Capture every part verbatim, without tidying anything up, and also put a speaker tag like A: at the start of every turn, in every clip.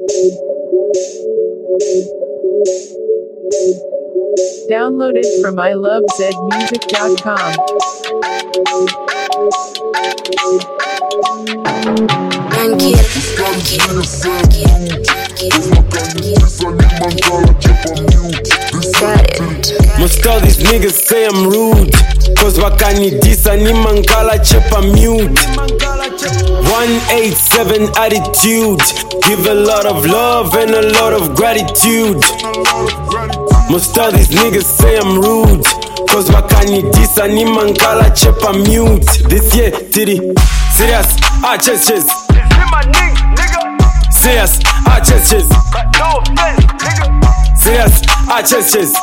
A: Downloaded from I love zed music dot com.
B: One kid, one kid, one kid, got it.
C: Most of these niggas say I'm rude, cause wakanidisa ni mangala chepa mute. one eighty-seven attitude, give a lot of love and a lot of gratitude. Most of these niggas say I'm rude, cause wakanidisa ni mangala chepa mute. This year, titty, serious, ah chest chest. Serious, ah chest chest. Serious, ah chest chest.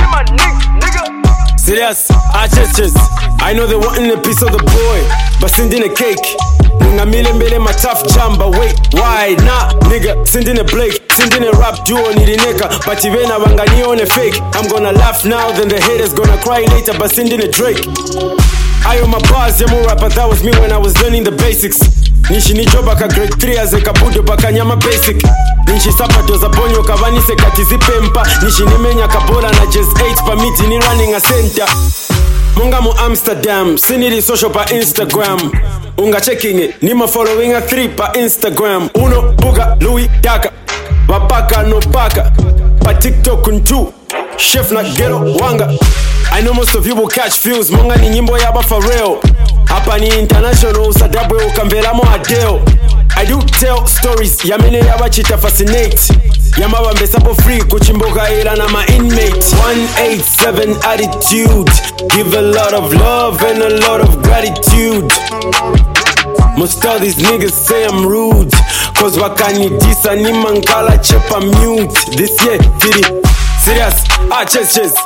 C: Serious, ah chest chest. I know they wantin' a piece of the boy, but sending a cake. Ngamile mbele my tough jamba, wait, why nah, nigga, sending a Blake, sending a rap duo nirineka, but ivena wangani on a fake. I'm gonna laugh now, then the haters gonna cry later, but sending a Drake. I owe my bars, yeah, more rapper, that was me when I was learning the basics. Nishi ni joba ka grade three as a kabudo baka nyama basic. Nishi sapato za ponyo kavanise katizipempa. Nishi nimenya kabola na just eight pa miti ni running a center. Munga mu Amsterdam, sinili social pa Instagram. Unga checking it, nima following a three pa Instagram. Uno, buga, Louis, Daka. Wapaka no paka, pa TikTok untu. Chef na ghetto, wanga. I know most of you will catch views, munga ni nyimbo yaba for real. Hapa ni international, sadabwe ukambela mo adeo. I do tell stories, yamene yaba chita fascinate. Yama wambesapo free, kuchimboka ila na my inmate. one eighty-seven attitude, give a lot of love and a lot of gratitude. Most of these niggas say I'm rude, cause wakanidisa ni mangala chepa mute. This year, titty, serious, ah chest chest.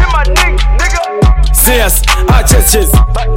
C: Serious, ah chest chest.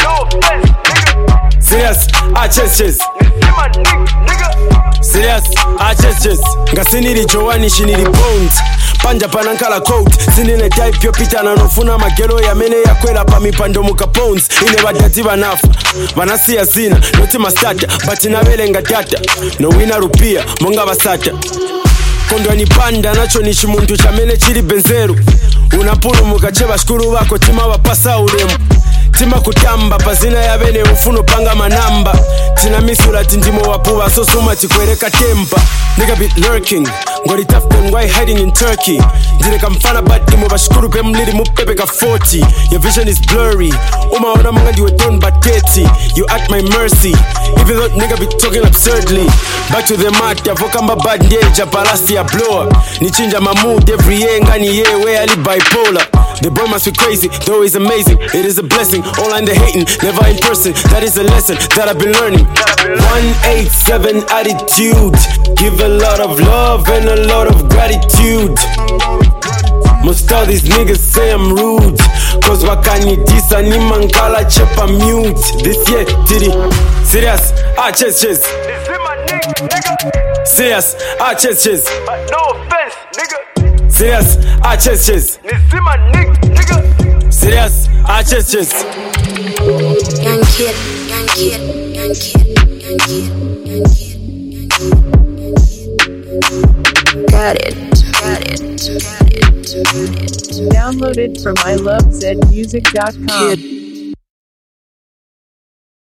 C: Serious, ah chest chest. Serious, ah chest chest. Ngasiniri Joani shiniri bones. Panja panankala coat. Sinine type yo pita na nofuna magelo ya mene ya kwela pa mipando muka pounds. Ine wadati banafa. Vanasi ya zina, noti mastata. But inavele nga data. No wina rupia, monga basata. Kondwa ni panda, nacho nishi muntu chamene chiri benzeru. Unapuru mukacheba shkuru wako tima wapasa uremu. Tima kutamba, pazina ya bene ufuno panga manamba. Tina misula tindimo wapuwa, so suma tikwereka tempa. Nigga be lurking, ngori tough gun, why hiding in Turkey? Dine kamfana bad imo bashkuru pe mliri mupepe ka forty. Your vision is blurry, uma ona manga diwe don bateti. You at my mercy, even though nigga be talking absurdly. Back to the mat, ya vokamba bad ndeja palasti ya blower. Nichinja my mood every year, ngani ye where I live bipolar. The boy must be crazy, though he's amazing. It is a blessing, all in the hating, never in person. That is a lesson that I've been learning. one eighty-seven attitude, give a lot of love and a lot of gratitude. Most of these niggas say I'm rude, cause wakanidisa ni mangala chepa mute. This year, titty, serious, ah chest chest. Serious, ah chest chest.
D: No offense, nigga.
C: Serious, ah chest chest.
D: Nizima nigga.
C: Serious, ah chest chest.
B: Young kid, young kid, young kid, young kid, young kid, young kid. Got it, got it, got it, got it.
A: Downloaded from I love zed music dot com.